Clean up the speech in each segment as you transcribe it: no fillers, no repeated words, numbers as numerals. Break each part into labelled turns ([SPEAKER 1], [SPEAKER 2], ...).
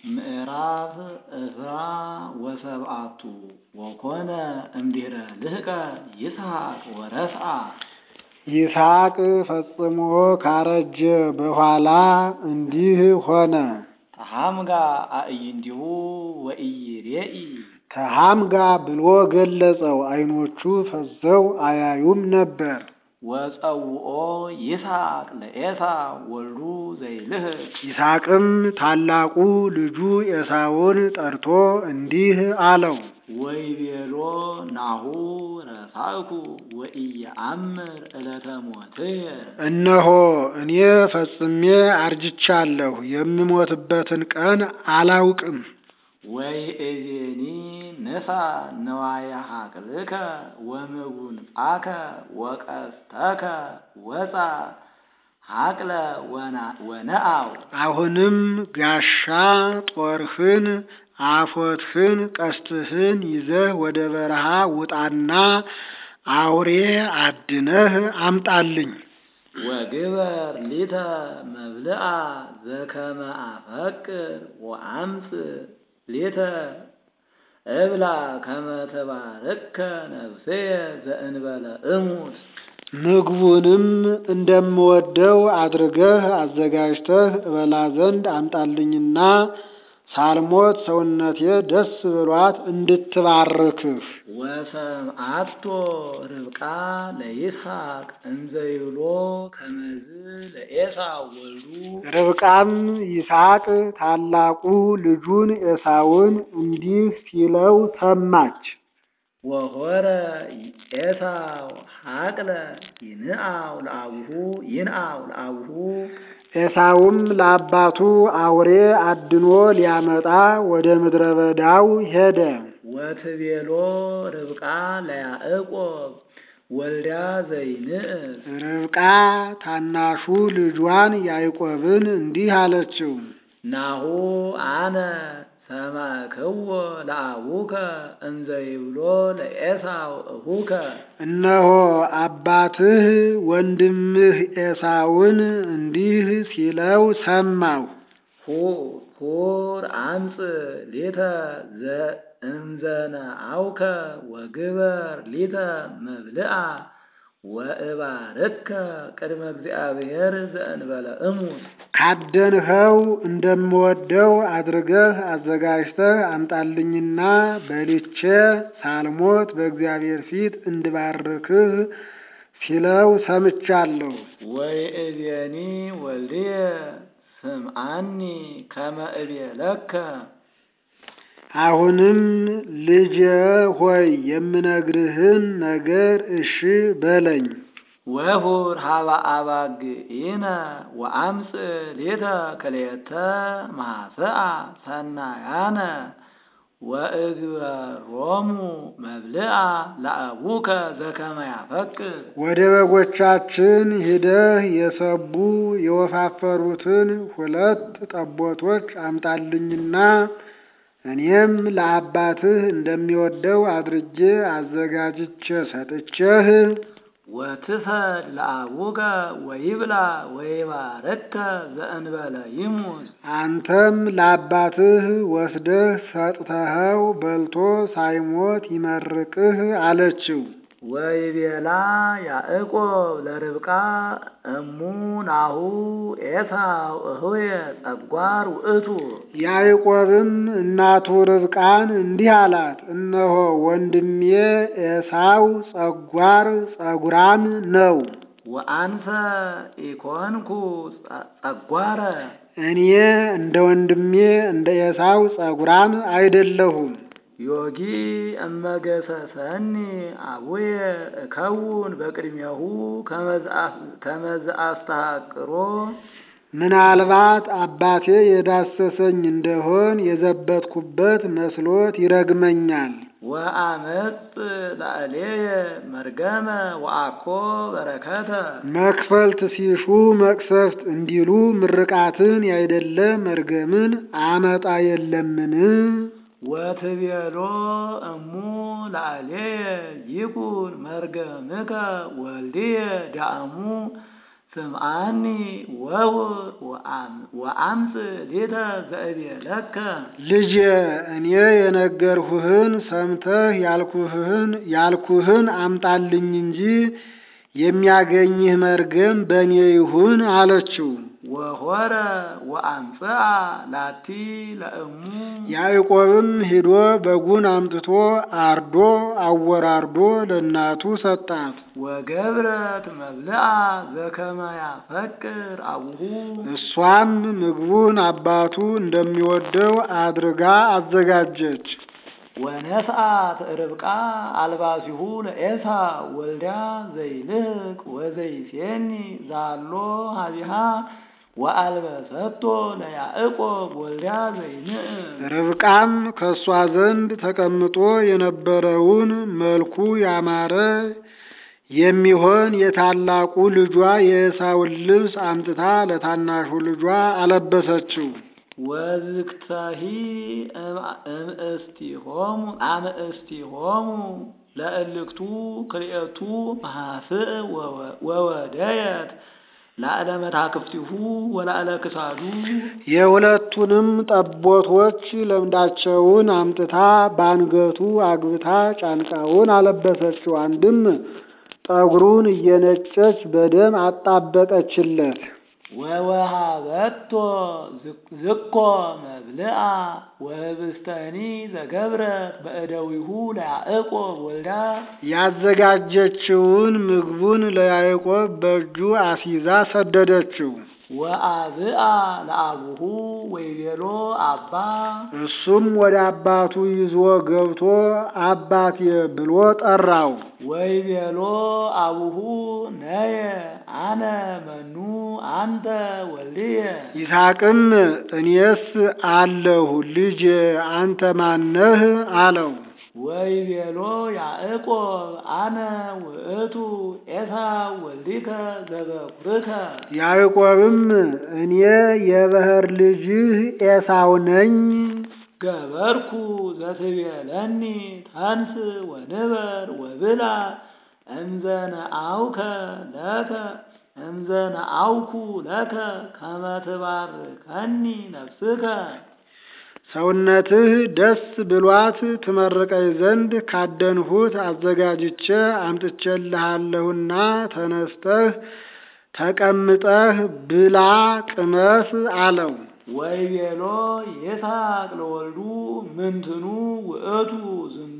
[SPEAKER 1] ምዕራፍ ዕዝራ ወሰብዓቱ ወኮነ እምድኅረ ልህቀ ይስሐቅ ወረስዓ።
[SPEAKER 2] ይስሐቅ ፈጽሞ ካረጀ በኋላ እንዲህ ሆነ።
[SPEAKER 1] ተሐምጋ አዕይንቲሁ ወኢይሬኢ።
[SPEAKER 2] ተሐምጋ ብሎ ገለጸው፣ ዓይኖቹ ፈዝዘው አያዩም ነበር።
[SPEAKER 1] ወጸውኦ ይስሐቅ ለዔሳው ወልዱ ዘይልህቅ።
[SPEAKER 2] ይስሐቅም ታላቁ ልጁ ኤሳውን ጠርቶ እንዲህ አለው።
[SPEAKER 1] ወይቤሎ ናሁ ረሳእኩ ወኢየአምር ዕለተ ሞትየ።
[SPEAKER 2] እነሆ እኔ ፈጽሜ አርጅቻለሁ፣ የምሞትበትን ቀን አላውቅም።
[SPEAKER 1] ወይእዜኒ ንሣ ነዋየ ሐቅልከ ወምጉንጻከ ወቀስተከ ወፃ ሐቅለ ወነአው።
[SPEAKER 2] አሁንም ጋሻ ጦርህን አፎትህን ቀስትህን ይዘህ ወደ በረሃ ውጣና አውሬ አድነህ አምጣልኝ።
[SPEAKER 1] ወግበር ሊተ መብልዓ ዘከመ አፈቅር ወአምጽእ ሊተ እብላ ከመ ትባርከ ነፍስየ ዘእንበለ እሙት።
[SPEAKER 2] ምግቡንም እንደምወደው አድርገህ አዘጋጅተህ እበላ ዘንድ አምጣልኝና ሳልሞት ሰውነቴ ደስ ብሏት እንድትባርክህ።
[SPEAKER 1] ወሰምዓቶ ርብቃ ለይስሐቅ እንዘ ይብሎ ከመዝ ለዔሳው ወልዱ።
[SPEAKER 2] ርብቃም ይስሐቅ ታላቁ ልጁን ኤሳውን እንዲህ ሲለው ሰማች።
[SPEAKER 1] ወሖረ ኤሳው ሐቅለ ይንአው ለአቡሁ።
[SPEAKER 2] ኤሳውም ለአባቱ አውሬ አድኖ ሊያመጣ ወደ ምድረ በዳው ሄደ።
[SPEAKER 1] ወትቤሎ ርብቃ ለያዕቆብ ወልዳ ዘይንእስ።
[SPEAKER 2] ርብቃ ታናሹ ልጇን ያዕቆብን እንዲህ አለችው።
[SPEAKER 1] ናሁ አነ ሰማዕክዎ ለአቡከ እንዘ ይብሎ ለዔሳው እኹከ።
[SPEAKER 2] እነሆ አባትህ ወንድምህ ኤሳውን እንዲህ ሲለው ሰማሁ።
[SPEAKER 1] ሁር አምጽእ ሊተ እምዘነአውከ ወግበር ሊተ መብልዓ ወእባርከ ቅድመ እግዚአብሔር ዘእንበለ እሙት። ካደንኸው እንደምወደው አድርገህ አዘጋጅተህ አምጣልኝና በልቼ ሳልሞት በእግዚአብሔር ፊት እንድባርክህ ሲለው ሰምቻለሁ። ወይእዜኒ ወልድየ ስምዓኒ ከመ እቤለከ።
[SPEAKER 2] አሁንም ልጄ ሆይ የምነግርህን ነገር እሺ በለኝ።
[SPEAKER 1] ወሁር ሀበ አባግዒነ ወአምጽእ ሊተ ክልኤተ ማኅሰአ ሰናያነ ወእግበሮሙ መብልዓ ለአቡከ ዘከመ ያፈቅር።
[SPEAKER 2] ወደ በጎቻችን ሂደህ የሰቡ የወፋፈሩትን 2 ጠቦቶች አምጣልኝና እኔም ለአባትህ እንደሚወደው አድርጌ አዘጋጅቼ ሰጥቼህ
[SPEAKER 1] ወትሰድ ለአቡከ ወይብላ ወይባርከ ዘእንበለ ይሙት።
[SPEAKER 2] አንተም ለአባትህ ወስደህ ሰጥተኸው በልቶ ሳይሞት ይመርቅህ አለችው።
[SPEAKER 1] ወይቤላ ያዕቆብ ለርብቃ እሙ ናሁ ኤሳው እሁየ ጸጓር ውእቱ። ያዕቆብም እናቱ ርብቃን እንዲህ አላት፣ እነሆ ወንድሜ ኤሳው ጸጉራም ነው። ወአንሰ ኢኮንኩ ጸጓረ። እኔ እንደ ወንድሜ እንደ ኤሳው ጸጉራም አይደለሁም። ዮጊ እመገሰሰኒ አቡየ እከውን በቅድሜሁ ከመ ዘአስተሐቅሮ። ምናልባት አባቴ የዳሰሰኝ እንደሆን የዘበትኩበት መስሎት ይረግመኛል። ወአመጽእ ላዕሌየ መርገመ ወአኮ በረከተ። መክፈልት ሲሹ መቅሰፍት እንዲሉ ምርቃትን ያይደለ መርገምን አመጣ የለምን? ወትቤሎ እሙ ላዕሌየ ይኩን መርገምከ ወልድየ ዳእሙ ስምዓኒ ወውር ወአምፅ ሌተ ዘእቤለከ
[SPEAKER 2] ልጄ እኔ የነገርሁህን ሰምተህ ያልኩህን አምጣልኝ እንጂ የሚያገኝህ መርገም በእኔ ይሁን አለችው።
[SPEAKER 1] ወሆረ ወአምጽአ ላቲ ለእሙ
[SPEAKER 2] ያዕቆብም ሂዶ በጉን አምጥቶ አርዶ አወራርዶ ለእናቱ ሰጣት።
[SPEAKER 1] ወገብረት መብልአ ዘከመ ያፈቅር አቡሁ
[SPEAKER 2] እሷም ምግቡን አባቱ እንደሚወደው አድርጋ አዘጋጀች።
[SPEAKER 1] ወነስአት ርብቃ አልባሲሁ ለኤሳው ወልዳ ዘይልህቅ ወዘይሴኒ ዛሎ ሀቢሃ ወአልበሰቶ ለያዕቆብ ወልዳ ዘይንዕም
[SPEAKER 2] ርብቃም ከእሷ ዘንድ ተቀምጦ የነበረውን መልኩ ያማረ የሚሆን የታላቁ ልጇ የኤሳውን ልብስ አምጥታ ለታናሹ ልጇ አለበሰችው።
[SPEAKER 1] ወዝክተሂ አምእስቲሆሙ ለእልክቱ ክልኤቱ መሃስእ ወወደየት ላዕለ መታክፍቲሁ ወላዕለ ክሳዱ
[SPEAKER 2] የሁለቱንም ጠቦቶች ለምዳቸውን አምጥታ ባንገቱ አግብታ ጫንቃውን አለበሰችው። አንድም ጠጉሩን እየነጨች በደም አጣበቀችለት።
[SPEAKER 1] ወወሃበቶ ዝኮ መብልአ ወህብስተኒ ዘገብረት በእደዊሁ ለያዕቆብ ወልዳ
[SPEAKER 2] ያዘጋጀችውን ምግቡን ለያዕቆብ በእጁ አስይዛ ሰደደችው።
[SPEAKER 1] ወአብአ ለአቡሁ ወይቤሎ አባ
[SPEAKER 2] እሱም ወደ አባቱ ይዞ ገብቶ አባቴ ብሎ ጠራው።
[SPEAKER 1] ወይቤሎ አቡሁ ነየ አነ መኑ አንተ ወልድየ
[SPEAKER 2] ይስሐቅም እኔስ አለሁ ልጄ አንተ ማነህ አለው።
[SPEAKER 1] ወይቤሎ ያዕቆብ አነ ውእቱ ኤሳው ወልዲከ ዘበኩርከ
[SPEAKER 2] ያዕቆብም እኔ የበኵር ልጅህ ኤሳው ነኝ።
[SPEAKER 1] ገበርኩ ዘትቤለኒ ተንስ ወንበር ወብላ እምዘነአውኩ ለከ ከመ ትባርከኒ ነፍስከ
[SPEAKER 2] ሰውነትህ ደስ ብሏት ትመርቀኝ ዘንድ ካደንሁት አዘጋጅቼ አምጥቼልሃለሁና ተነስተህ ተቀምጠህ ብላ ቅመስ አለው።
[SPEAKER 1] ወይቤሎ ይስሐቅ ለወልዱ ምንትኑ ውእቱ ዝንቱ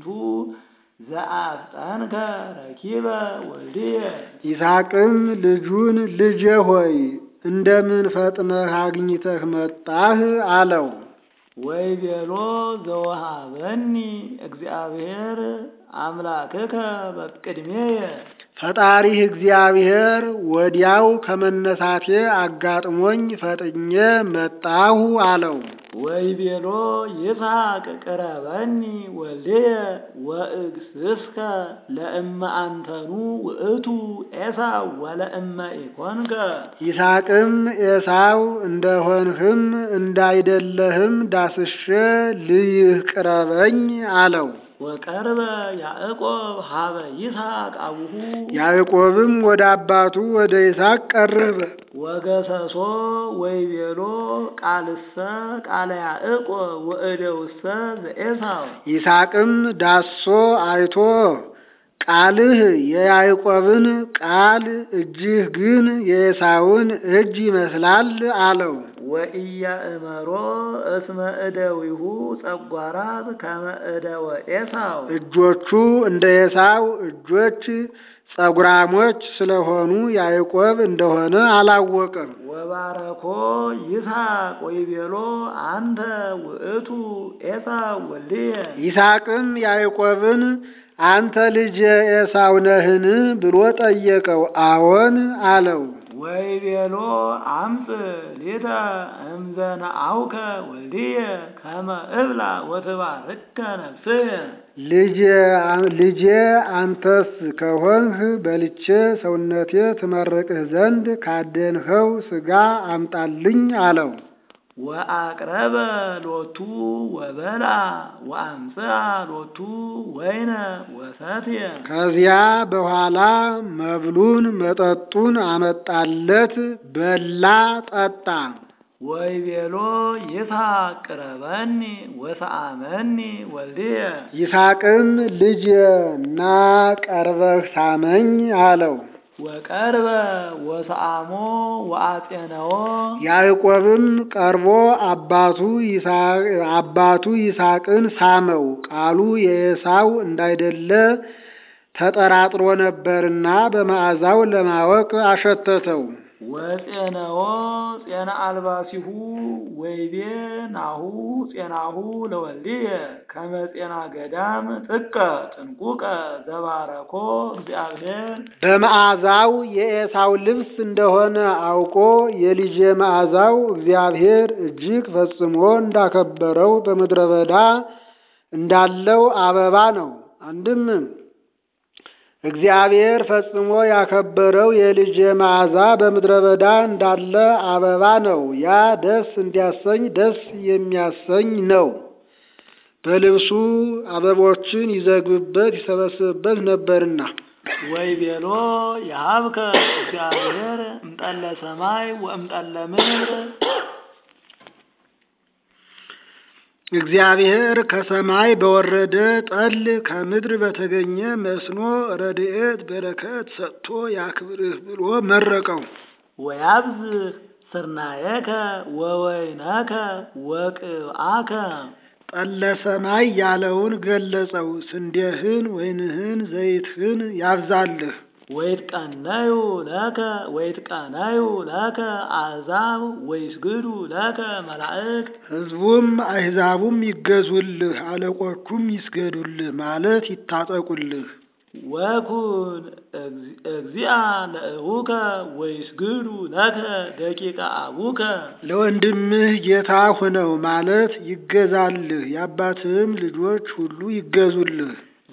[SPEAKER 1] ዘአፍጠንከ ረኪበ ወልድየ
[SPEAKER 2] ይስሐቅም ልጁን ልጄ ሆይ እንደምን ፈጥነህ አግኝተህ መጣህ አለው።
[SPEAKER 1] ወይቤሎ ዘወሃበኒ እግዚአብሔር አምላክከ በቅድሜየ
[SPEAKER 2] ፈጣሪህ እግዚአብሔር ወዲያው ከመነሳቴ አጋጥሞኝ ፈጥኜ መጣሁ አለው።
[SPEAKER 1] ወይቤሎ ይስሐቅ ቅረበኒ ወልድየ ወእግስስከ ለእመ አንተኑ ውእቱ ኤሳው ወለእመ ኢኮንከ
[SPEAKER 2] ይስሐቅም ኤሳው እንደሆንህም እንዳይደለህም ዳስሼ ልይህ ቅረበኝ አለው።
[SPEAKER 1] ወቀርበ ያዕቆብ ሀበ ይስሐቅ አቡሁ
[SPEAKER 2] ያዕቆብም ወደ አባቱ ወደ ይስሐቅ ቀረበ።
[SPEAKER 1] ወገሰሶ ወይቤሎ ቃልሰ ቃለ ያዕቆብ ወእደውሰ ዘኤሳው
[SPEAKER 2] ይስሐቅም ዳሶ አይቶ ቃልህ የያዕቆብን ቃል እጅህ ግን የኤሳውን እጅ ይመስላል አለው።
[SPEAKER 1] ወኢያእመሮ እስመ እደዊሁ ጸጓራት ከመ እደወ ኤሳው
[SPEAKER 2] እጆቹ እንደ ኤሳው እጆች ጸጉራሞች ስለሆኑ ያዕቆብ እንደሆነ አላወቀም።
[SPEAKER 1] ወባረኮ ይስሐቅ ወይቤሎ አንተ ውእቱ ኤሳው ወልድየ
[SPEAKER 2] ይስሐቅም ያዕቆብን አንተ ልጄ ኤሳው ነህን ብሎ ጠየቀው። አዎን አለው።
[SPEAKER 1] ወይቤሎ አምፅ ሊተ እምዘነአውከ ወልድየ ከመ እብላ ወትባርከ ነፍስየ
[SPEAKER 2] ልጄ አንተስ ከሆንህ በልቼ ሰውነቴ ትመርቅህ ዘንድ ካደንኸው ሥጋ አምጣልኝ አለው።
[SPEAKER 1] ወአቅረበ ሎቱ ወበላ ወአምጽአ ሎቱ ወይነ ወሰትየ።
[SPEAKER 2] ከዚያ በኋላ መብሉን መጠጡን አመጣለት፣ በላ ጠጣ።
[SPEAKER 1] ወይቤሎ ይስሐቅ ቅረበኒ ወሰአመኒ ወልድየ።
[SPEAKER 2] ይስሐቅም ልጄ ና ቀርበህ ሳመኝ አለው።
[SPEAKER 1] ወቀርበ ወሰአሞ ወአጼነዎ።
[SPEAKER 2] ያዕቆብም ቀርቦ አባቱ ይስሐቅን ሳመው። ቃሉ የኤሳው እንዳይደለ ተጠራጥሮ ነበርና በመዓዛው ለማወቅ አሸተተው።
[SPEAKER 1] ወጼነዎ ጼና አልባሲሁ ወይቤ ናሁ ጼናሁ ለወልድየ ከመ ጼና ገዳም ጥቀ ጥንቁቀ ዘባረኮ እግዚአብሔር። በመዓዛው የኤሳው ልብስ እንደሆነ አውቆ የልጄ መዓዛው እግዚአብሔር እጅግ ፈጽሞ እንዳከበረው በምድረ በዳ እንዳለው አበባ ነው። አንድም እግዚአብሔር ፈጽሞ ያከበረው የልጄ መዓዛ በምድረ በዳ እንዳለ አበባ ነው። ያ ደስ እንዲያሰኝ ደስ የሚያሰኝ ነው። በልብሱ አበቦችን ይዘግብበት ይሰበስብበት ነበርና። ወይቤሎ የሀብከ እግዚአብሔር እምጠለ ሰማይ ወእምጠለ ምድር።
[SPEAKER 2] እግዚአብሔር ከሰማይ በወረደ ጠል ከምድር በተገኘ መስኖ ረድኤት በረከት ሰጥቶ ያክብርህ ብሎ መረቀው።
[SPEAKER 1] ወያብዝህ ስርናየከ ወወይነከ ወቅብአከ።
[SPEAKER 2] ጠለ ሰማይ ያለውን ገለጸው። ስንዴህን፣ ወይንህን፣ ዘይትህን ያብዛልህ። ወይትቀነዩ ለከ አሕዛብ ወይስግዱ ለከ መላእክት። ሕዝቡም አሕዛቡም ይገዙልህ፣ አለቆቹም ይስገዱልህ ማለት ይታጠቁልህ። ወኩን እግዚአ ለእቡከ ወይስግዱ ለከ ደቂቀ አቡከ። ለወንድምህ ጌታ ሁነው ማለት ይገዛልህ፣ የአባትህም ልጆች ሁሉ ይገዙልህ።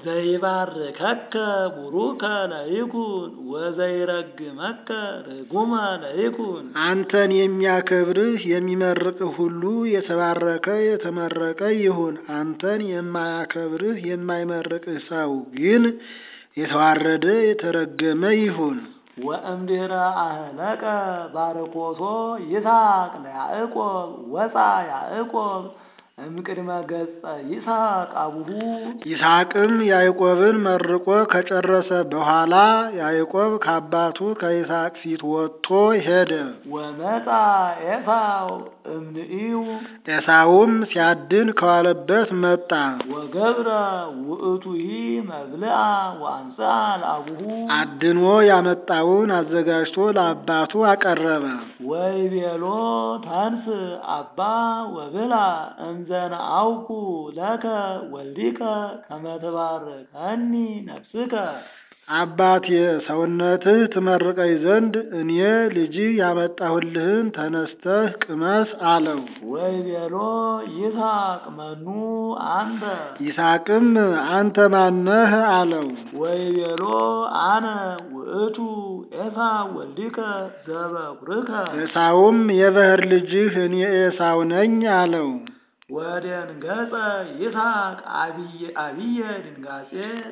[SPEAKER 2] ዘይባርከከ ቡሩከ ለይኩን ወዘይረግመከ ርጉመ ለይኩን። አንተን የሚያከብርህ የሚመርቅህ ሁሉ የተባረከ የተመረቀ ይሁን። አንተን የማያከብርህ የማይመርቅህ ሰው ግን የተዋረደ የተረገመ ይሁን። ወእምድኅረ አህለቀ ባርኮቶ ይስሐቅ ለያዕቆብ ወፃ ያዕቆብ እምቅድመ ገጸ ይስሐቅ አቡሁ። ይስሐቅም ያዕቆብን መርቆ ከጨረሰ በኋላ ያዕቆብ ከአባቱ ከይስሐቅ ፊት ወጥቶ ሄደ። ወመጣ ኤሳው እምንኢው። ኤሳውም ሲያድን ከዋለበት መጣ። ወገብረ ውእቱሂ መብልአ ወአንሥአ ለአቡሁ። አድኖ ያመጣውን አዘጋጅቶ ለአባቱ አቀረበ። ወይቤሎ ተንስ አባ ወብላ እንዘነአውኩ ለከ ወልዲከ ከመ ትባርከኒ ነፍስከ። አባቴ ሰውነትህ ትመርቀኝ ዘንድ እኔ ልጅህ ያመጣሁልህን ተነስተህ ቅመስ አለው። ወይቤሎ ይስሐቅ መኑ አንተ። ይስሐቅም አንተ ማነህ አለው። ወይቤሎ አነ ውእቱ ኤሳው ወልዲከ ዘበኵርከ። ኤሳውም የበኵር ልጅህ እኔ ኤሳው ነኝ አለው። ወደንገጸ ይስሐቅ አብየ ድንጋጼ።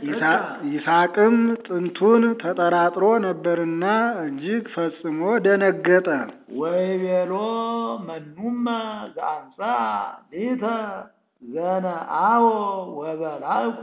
[SPEAKER 2] ይስሐቅም ጥንቱን ተጠራጥሮ ነበርና እጅግ ፈጽሞ ደነገጠ። ወይቤሎ መኑመ ዘአንሥአ ሊተ ዘነአዎ ወበላዕኩ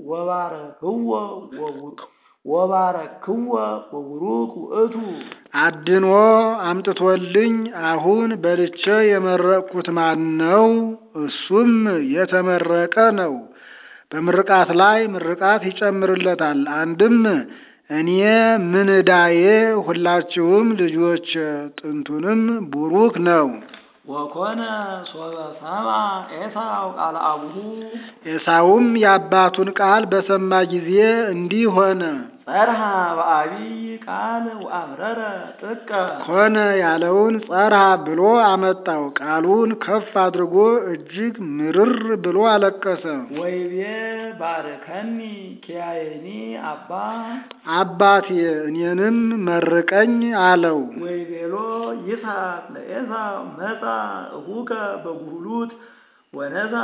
[SPEAKER 2] ወባረክዎ ወቡሩክ ውእቱ። አድኖ አምጥቶልኝ አሁን በልቼ የመረቅኩት ማን ነው? እሱም የተመረቀ ነው። በምርቃት ላይ ምርቃት ይጨምርለታል። አንድም እኔ ምን ዕዳዬ? ሁላችሁም ልጆች። ጥንቱንም ቡሩክ ነው። ወኮነ ሶበ ሰማ ኤሳው ቃለ አቡሁ። ኤሳውም የአባቱን ቃል በሰማ ጊዜ እንዲህ ሆነ።
[SPEAKER 1] ጸርሃ በአቢይ ቃል ወአምረረ ጥቀ
[SPEAKER 2] ኮነ ያለውን ጸርሃ ብሎ አመጣው። ቃሉን ከፍ አድርጎ እጅግ ምርር ብሎ አለቀሰ።
[SPEAKER 1] ወይቤ ባርከኒ ኪያየኒ አባ
[SPEAKER 2] አባቴ እኔንም መርቀኝ አለው።
[SPEAKER 1] ወይቤሎ ይስሐቅ ለኤሳው መጻ እሁከ በጉህሉት ወነዛ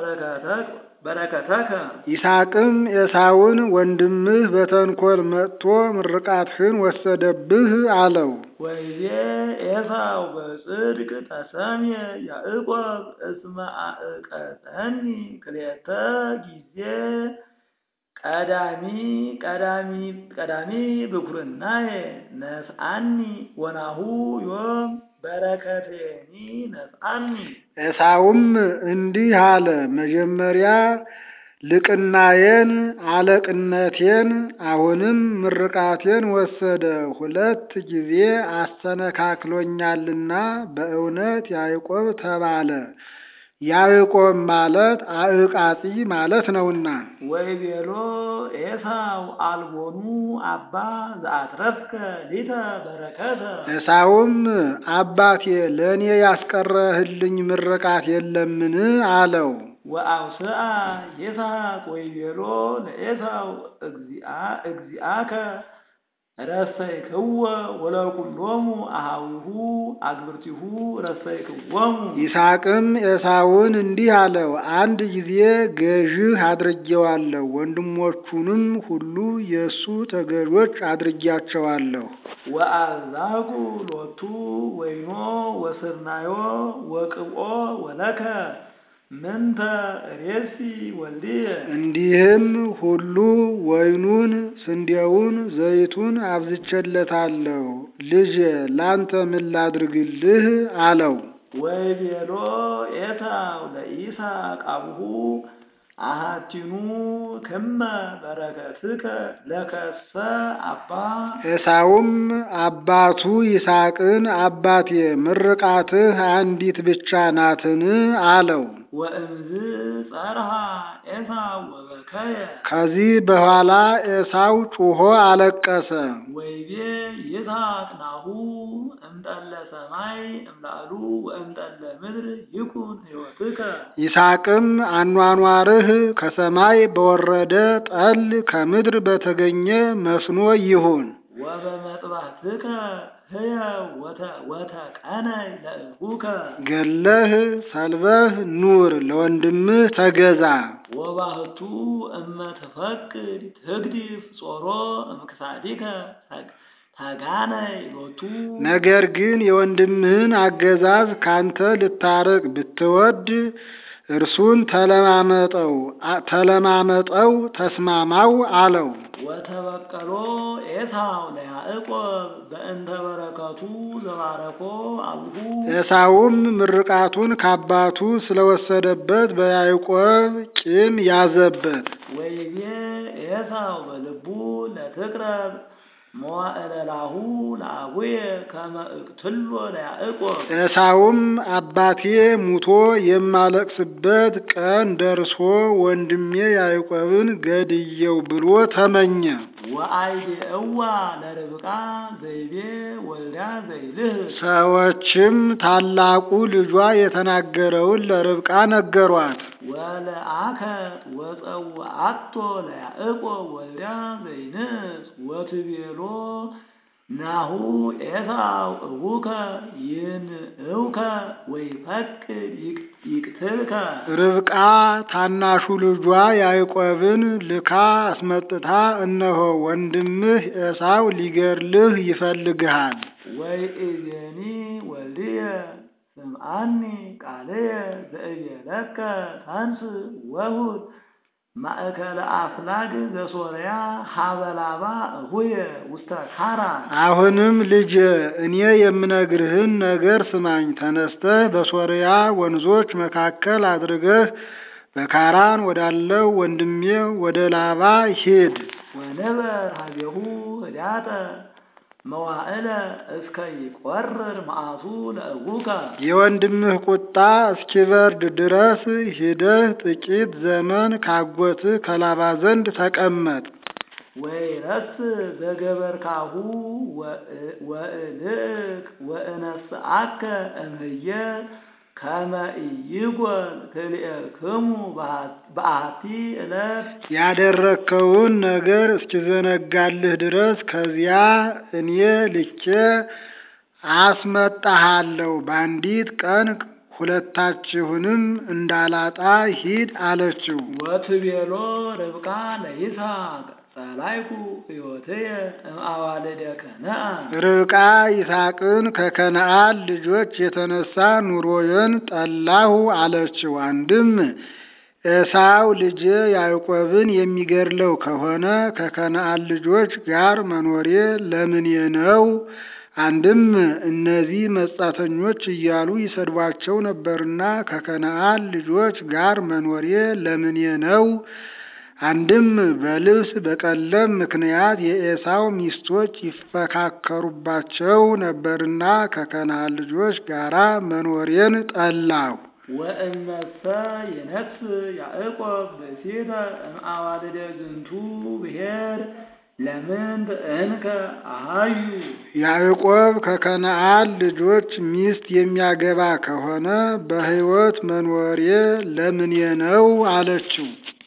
[SPEAKER 1] በረከተከ
[SPEAKER 2] ይስሐቅም ኤሳውን ወንድምህ በተንኮል መጥቶ ምርቃትህን ወሰደብህ አለው።
[SPEAKER 1] ወይቤ ኤሳው በጽድቅ ተሰምየ ያዕቆብ እስመ አእቀጸኒ ክልኤተ ጊዜ ቀዳሚ ብኩርናየ ነስአኒ ወናሁ ዮም በረከቴኒ ነስአኒ።
[SPEAKER 2] ኤሳውም እንዲህ አለ፣ መጀመሪያ ልቅናዬን አለቅነቴን አሁንም ምርቃቴን ወሰደ። 2 ጊዜ አስተነካክሎኛልና በእውነት ያዕቆብ ተባለ። ያዕቆብ ማለት አዕቃጺ ማለት ነውና።
[SPEAKER 1] ወይቤሎ ኤሳው አልቦኑ አባ ዘአትረፍከ ሊተ በረከተ።
[SPEAKER 2] ኤሳውም አባቴ ለእኔ ያስቀረህልኝ ምርቃት የለምን አለው።
[SPEAKER 1] ወአውስአ ይስሐቅ ወይቤሎ ለኤሳው እግዚአከ ረሰይክዎ ወለኩሎሙ አሃዊሁ አግብርቲሁ ረሰይክዎሙ።
[SPEAKER 2] ይስሐቅም ኤሳውን እንዲህ አለው፣ አንድ ጊዜ ገዥህ አድርጌዋለሁ፣ ወንድሞቹንም ሁሉ የእሱ ተገዦች አድርጌያቸዋለሁ።
[SPEAKER 1] ወአዛጉ ሎቱ ወይኖ ወስርናዮ ወቅብኦ ወለከ ምንተ ሬሲ ወልድየ።
[SPEAKER 2] እንዲህም ሁሉ ወይኑን፣ ስንዴውን፣ ዘይቱን አብዝቼለታለሁ። ልጄ ላንተ ምን ላድርግልህ አለው።
[SPEAKER 1] ወይቤሎ ኤሳው ለይስሐቅ አቡሁ አሃቲኑ ክመ በረከትከ ለከሰ አባ። ኤሳውም
[SPEAKER 2] አባቱ ይስሐቅን አባቴ ምርቃትህ አንዲት ብቻ ናትን አለው።
[SPEAKER 1] ወእምዝ ጸርሃ ኤሳው ወበከየ።
[SPEAKER 2] ከዚህ በኋላ ኤሳው ጩሆ አለቀሰ።
[SPEAKER 1] ወይቤ ይስሐቅ ናሁ እምጠለ ሰማይ እምላዕሉ ወእምጠለ ምድር ይኩን ሕይወትከ።
[SPEAKER 2] ይስሐቅም አኗኗርህ ከሰማይ በወረደ ጠል ከምድር በተገኘ መስኖ ይሁን።
[SPEAKER 1] ወበመጥባትከ ሕያው ወተቀነይ ለእቡከ።
[SPEAKER 2] ገለህ ሰልበህ ኑር፣ ለወንድምህ ተገዛ።
[SPEAKER 1] ወባህቱ እመ ትፈቅድ ትግዲፍ ጾሮ እምክሳዲከ ተጋነይ ሎቱ። ነገር
[SPEAKER 2] ግን የወንድምህን አገዛዝ ካንተ ልታርቅ ብትወድ እርሱን ተለማመጠው ተስማማው አለው።
[SPEAKER 1] ወተበቀሎ ኤሳው ለያዕቆብ በእንተ በረከቱ ዘባረኮ አቡሁ።
[SPEAKER 2] ኤሳውም ምርቃቱን ካባቱ ስለወሰደበት በያዕቆብ ቂም ያዘበት።
[SPEAKER 1] ወይቤ ኤሳው በልቡ ለትቅረብ መዋዕለ ላሁ ለአቡየ ከመ እቅትሎ ለያዕቆብ።
[SPEAKER 2] ኤሳውም አባቴ ሙቶ የማለቅስበት ቀን ደርሶ ወንድሜ ያዕቆብን ገድየው ብሎ ተመኘ።
[SPEAKER 1] ወአይዴእዋ ለርብቃ ዘይቤ ወልዳ ዘይልህ።
[SPEAKER 2] ሰዎችም ታላቁ ልጇ የተናገረውን ለርብቃ ነገሯት።
[SPEAKER 1] ወለአከት ወፀውአቶ ለያዕቆብ ወልዳ ዘይንስ ወትቤሎ ናሁ ኤሳው እቡከ ይንእውከ ወይፈቅድ ይቅትልከ። ርብቃ
[SPEAKER 2] ታናሹ ልጇ ያዕቆብን ልካ አስመጥታ እነሆ ወንድምህ ኤሳው ሊገድልህ ይፈልግሃል።
[SPEAKER 1] ወይእዜኒ ወልድየ ስምዓኒ ቃልየ ዘእቤለከ ተንስ ወሁድ ማእከለ አፍላግ ዘሶርያ ሀበላባ እሁየ ውስተ ካራን።
[SPEAKER 2] አሁንም ልጄ እኔ የምነግርህን ነገር ስማኝ። ተነስተህ በሶርያ ወንዞች መካከል አድርገህ በካራን ወዳለው ወንድሜ ወደ ላባ ሂድ።
[SPEAKER 1] ወንበር ሀቤሁ ህዳጠ መዋዕለ እስከ ይቆርር መዓቱ ለእቡከ።
[SPEAKER 2] የወንድምህ ቁጣ እስኪበርድ ድረስ ሂደህ ጥቂት ዘመን ካጎትህ ከላባ ዘንድ ተቀመጥ።
[SPEAKER 1] ወይረስ ዘገበርካሁ ወእልክ ወእነስአከ እምህየ ከመ ኢይጎል ክልኤክሙ በአሐቲ ዕለት
[SPEAKER 2] ያደረግከውን ነገር እስኪዘነጋልህ ድረስ ከዚያ እኔ ልኬ አስመጣሃለሁ። በአንዲት ቀን ሁለታችሁንም እንዳላጣ ሂድ አለችው።
[SPEAKER 1] ወትቤሎ ርብቃ ለይስሐቅ ጸላይኩ ሕይወትየ እምአዋልደ ከነዓን
[SPEAKER 2] ርብቃ ይስሐቅን ከከነዓን ልጆች የተነሳ ኑሮዬን ጠላሁ አለችው። አንድም ኤሳው ልጄ ያዕቆብን የሚገድለው ከሆነ ከከነዓን ልጆች ጋር መኖሬ ለምኔ ነው? አንድም እነዚህ መጻተኞች እያሉ ይሰድቧቸው ነበርና ከከነዓን ልጆች ጋር መኖሬ ለምኔ ነው? አንድም በልብስ በቀለም ምክንያት የኤሳው ሚስቶች ይፈካከሩባቸው ነበርና ከከነዓን ልጆች ጋር መኖሬን ጠላሁ።
[SPEAKER 1] ወእመሰ ይነግስ ያዕቆብ ብእሲተ እምአዋልደ ዝንቱ ብሔር ለምንት እንከ አሃዩ
[SPEAKER 2] ያዕቆብ ከከነዓን ልጆች ሚስት የሚያገባ ከሆነ በሕይወት መኖሬ ለምኔ ነው አለችው።